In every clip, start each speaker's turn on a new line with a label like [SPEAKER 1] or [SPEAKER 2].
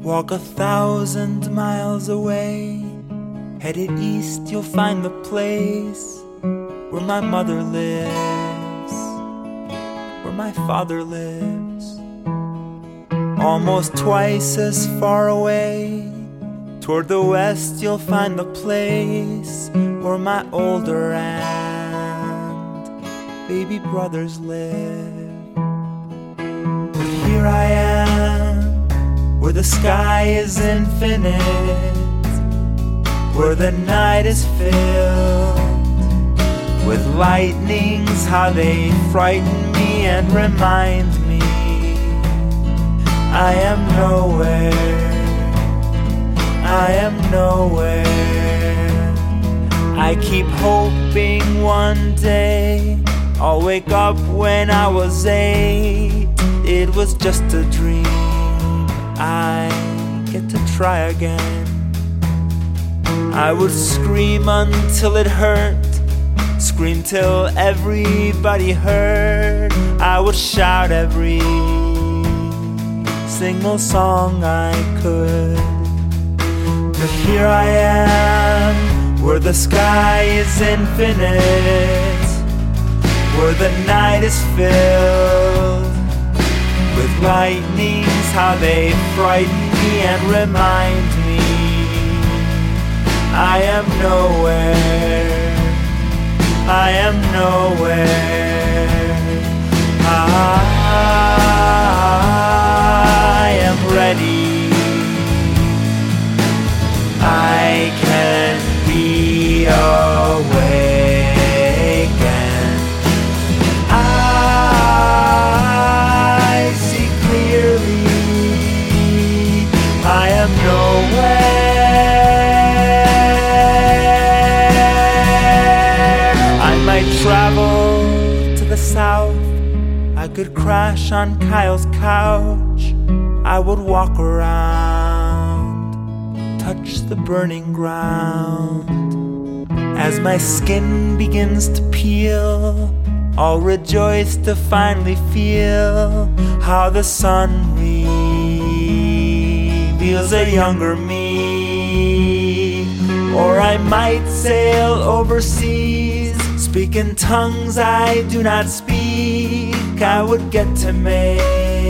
[SPEAKER 1] Walk 1,000 miles away, headed east, you'll find the place where my mother lives, where my father lives. Almost twice as far away, toward the west, you'll find the place where my older and baby brothers live. But here I am, where the sky is infinite, where the night is filled with lightnings, how they frighten me and remind me I am nowhere, I am nowhere. I keep hoping one day I'll wake up when I was 8. It was just a dream, I get to try again. I would scream until it hurt, scream till everybody heard. I would shout every single song I could. But here I am, where the sky is infinite, where the night is filled with lightnings, how they frighten me and remind me I am nowhere, I am nowhere. I am ready, I can be awakened. I see clearly, I am nowhere. I might travel to the south, I could crash on Kyle's couch. I would walk around, touch the burning ground. As my skin begins to peel, I'll rejoice to finally feel how the sun reveals a younger me. Or I might sail overseas, speak in tongues I do not speak. I would get to make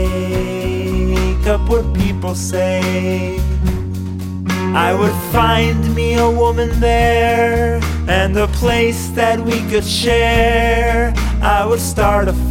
[SPEAKER 1] up what people say. I would find me a woman there, and a place that we could share. I would start a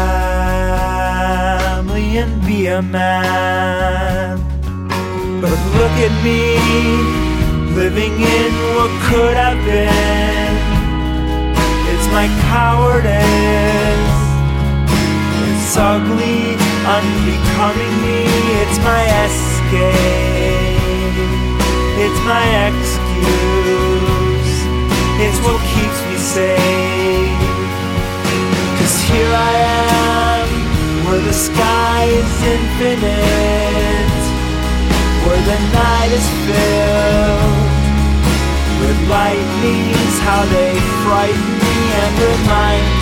[SPEAKER 1] family and be a man. But look at me, living in what could have been. It's my cowardice, it's ugly, unbecoming me. It's my escape, it's my excuse, it's what keeps me safe. 'Cause here I am, where the sky is infinite, where the night is filled with lightnings, how they frighten me and remind me